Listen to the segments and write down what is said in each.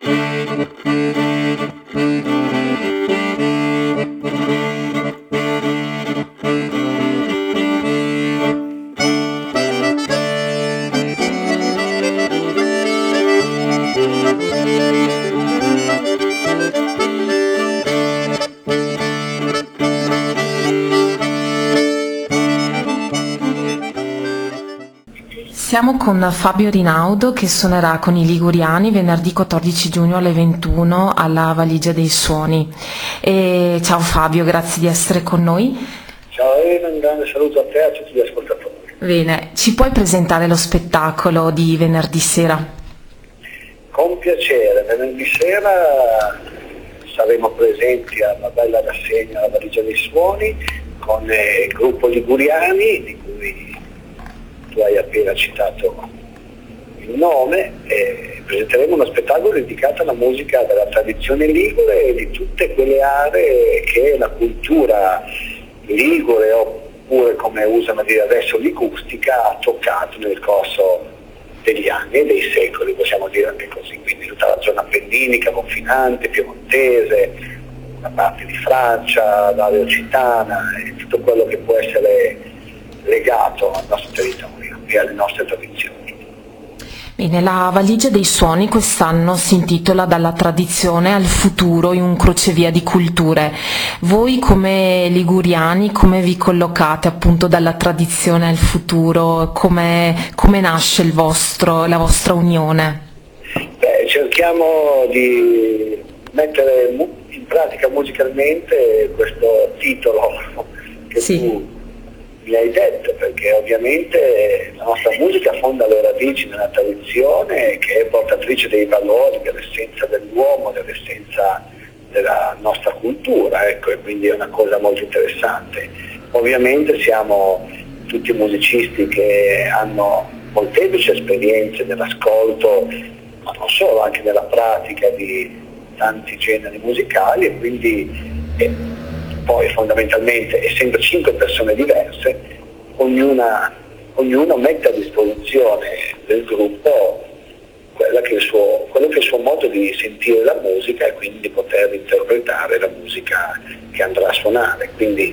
Siamo con Fabio Rinaudo che suonerà con i Liguriani venerdì 14 giugno alle 21 alla Valigia dei Suoni. Ciao Fabio, grazie di essere con noi. Ciao Elena, un grande saluto a te e a tutti gli ascoltatori. Bene, ci puoi presentare lo spettacolo di venerdì sera? Con piacere, venerdì sera saremo presenti alla bella rassegna alla Valigia dei Suoni con il gruppo Liguriani, di cui tu hai appena citato il nome, e presenteremo uno spettacolo dedicato alla musica della tradizione ligure e di tutte quelle aree che la cultura ligure, oppure come usano dire adesso ligustica, ha toccato nel corso degli anni e dei secoli, possiamo dire anche così, quindi tutta la zona appenninica, confinante, piemontese, una parte di Francia, l'area occitana e tutto quello che può essere legato al nostro territorio e alle nostre tradizioni. Bene, la Valigia dei Suoni quest'anno si intitola Dalla tradizione al futuro in un crocevia di culture. Voi come liguriani come vi collocate appunto dalla tradizione al futuro? Come nasce la vostra unione? Cerchiamo di mettere in pratica musicalmente questo titolo che sì. Tu mi hai detto, perché ovviamente la nostra musica fonda le radici nella tradizione, che è portatrice dei valori, dell'essenza dell'uomo, dell'essenza della nostra cultura, ecco, e quindi è una cosa molto interessante. Ovviamente siamo tutti musicisti che hanno molteplici esperienze nell'ascolto, ma non solo, anche nella pratica di tanti generi musicali, e quindi poi fondamentalmente, essendo 5 persone diverse, ognuno mette a disposizione del gruppo quello che è il suo modo di sentire la musica e quindi di poter interpretare la musica che andrà a suonare, quindi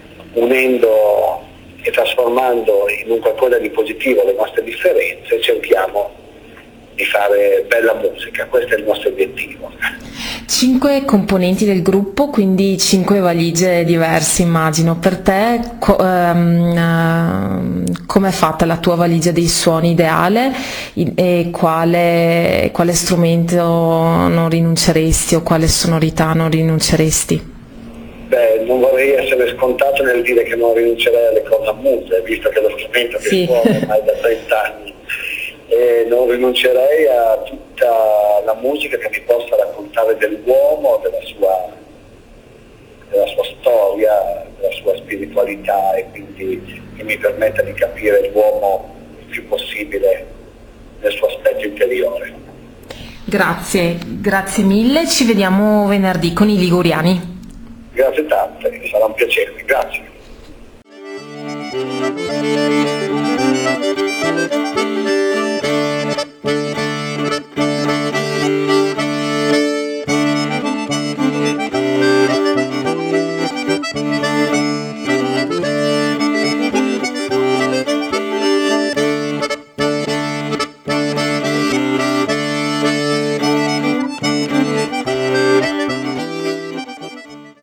unendo e trasformando in un qualcosa di positivo le nostre differenze cerchiamo di fare bella musica, questo è il nostro obiettivo. 5 componenti del gruppo, quindi 5 valigie diverse immagino. Per te com'è fatta la tua valigia dei suoni ideale e quale strumento non rinunceresti o quale sonorità non rinunceresti? Non vorrei essere scontato nel dire che non rinuncerei alle cornamuse, visto che è lo strumento che suono ormai da 30 anni. Non rinuncerei a tutta la musica che mi possa raccontare dell'uomo, della sua storia, della sua spiritualità, e quindi che mi permetta di capire l'uomo il più possibile nel suo aspetto interiore. Grazie mille, ci vediamo venerdì con i Liguriani. Grazie tante, sarà un piacere, grazie.